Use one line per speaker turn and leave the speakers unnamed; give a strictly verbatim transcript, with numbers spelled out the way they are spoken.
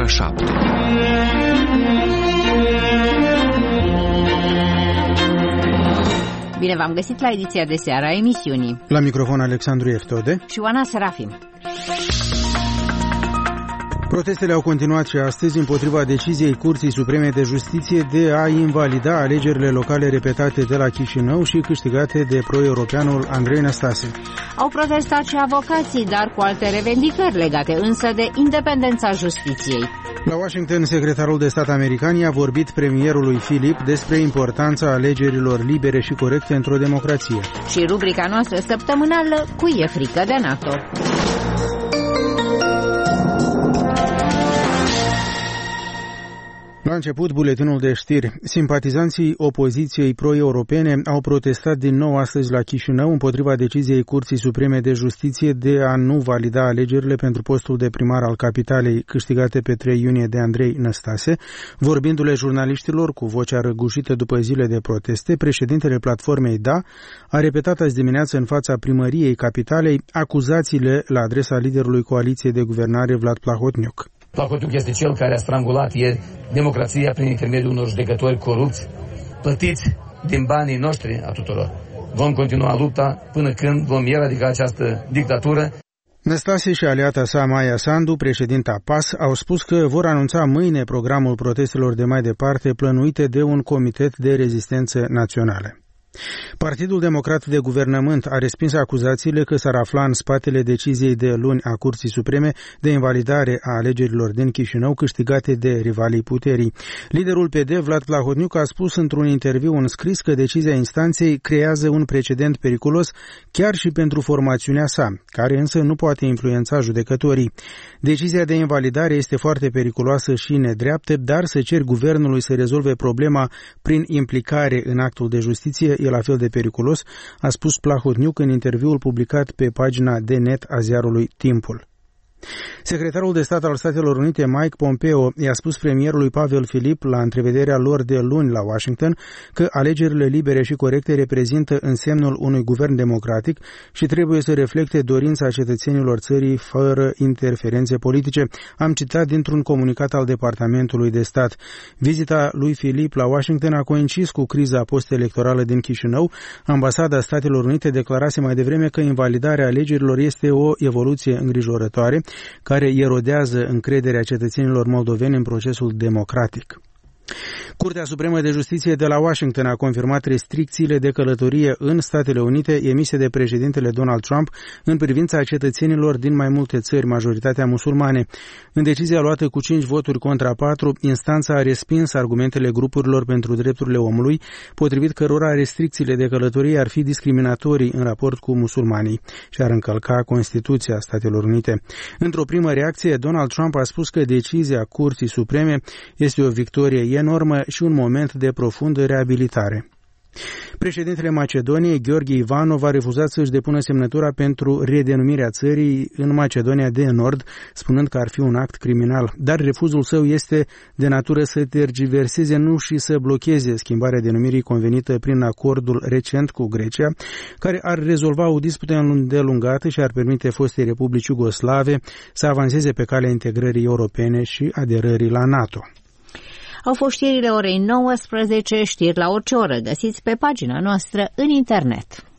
șapte.
Bine v-am găsit la ediția de seară a emisiunii.
La microfon Alexandru Eftode
și Oana Serafim.
Protestele au continuat și astăzi împotriva deciziei Curții Supreme de Justiție de a invalida alegerile locale repetate de la Chișinău și câștigate de pro-europeanul Andrei Năstase.
Au protestat și avocații, dar cu alte revendicări legate însă de independența justiției.
La Washington, secretarul de stat american i-a vorbit premierului Philip despre importanța alegerilor libere și corecte într-o democrație.
Și rubrica noastră săptămânală, cui e frică de NATO?
La început, buletinul de știri. Simpatizanții opoziției pro-europene au protestat din nou astăzi la Chișinău împotriva deciziei Curții Supreme de Justiție de a nu valida alegerile pentru postul de primar al capitalei câștigate pe trei iunie de Andrei Năstase. Vorbindu-le jurnaliștilor cu vocea răgușită după zile de proteste, președintele platformei D A a repetat azi dimineață în fața primăriei capitalei acuzațiile la adresa liderului coaliției de guvernare Vlad Plahotniuc.
Plahotniuc este cel care a strangulat ieri democrația prin intermediul unor judecători corupți, plătiți din banii noștri a tuturor. Vom continua lupta până când vom eradica această dictatură.
Năstase și aliata sa Maia Sandu, președinta P A S, au spus că vor anunța mâine programul protestelor de mai departe plănuite de un comitet de rezistență naționale. Partidul Democrat de Guvernământ a respins acuzațiile că s-ar afla în spatele deciziei de luni a Curții Supreme de invalidare a alegerilor din Chișinău câștigate de rivalii puterii. Liderul P D, Vlad Plahotniuc, a spus într-un interviu înscris că decizia instanței creează un precedent periculos chiar și pentru formațiunea sa, care însă nu poate influența judecătorii. Decizia de invalidare este foarte periculoasă și nedreaptă, dar să cer guvernului să rezolve problema prin implicare în actul de justiție e la fel de periculos, a spus Plahotniuc în interviul publicat pe pagina de net a ziarului Timpul. Secretarul de stat al Statelor Unite, Mike Pompeo, i-a spus premierului Pavel Filip la întrevederea lor de luni la Washington că alegerile libere și corecte reprezintă însemnul unui guvern democratic și trebuie să reflecte dorința cetățenilor țării fără interferențe politice. Am citat dintr-un comunicat al Departamentului de Stat. Vizita lui Filip la Washington a coincis cu criza post-electorală din Chișinău. Ambasada Statelor Unite declarase mai devreme că invalidarea alegerilor este o evoluție îngrijorătoare care erodează încrederea cetățenilor moldoveni în procesul democratic. Curtea Supremă de Justiție de la Washington a confirmat restricțiile de călătorie în Statele Unite emise de președintele Donald Trump în privința cetățenilor din mai multe țări, majoritatea musulmane. În decizia luată cu cinci voturi contra patru, instanța a respins argumentele grupurilor pentru drepturile omului, potrivit cărora restricțiile de călătorie ar fi discriminatorii în raport cu musulmanii și ar încălca Constituția Statelor Unite. Într-o primă reacție, Donald Trump a spus că decizia Curții Supreme este o victorie enormă și un moment de profundă reabilitare. Președintele Macedoniei, Gheorghe Ivanov, a refuzat să-și depună semnătura pentru redenumirea țării în Macedonia de Nord, spunând că ar fi un act criminal. Dar refuzul său este de natură să tergiverseze, nu și să blocheze schimbarea denumirii convenită prin acordul recent cu Grecia, care ar rezolva o dispută îndelungată și ar permite fostei republici iugoslave să avanseze pe calea integrării europene și aderării la NATO.
Au fost știrile orei nouăsprezece, știri la orice oră, găsiți pe pagina noastră în internet.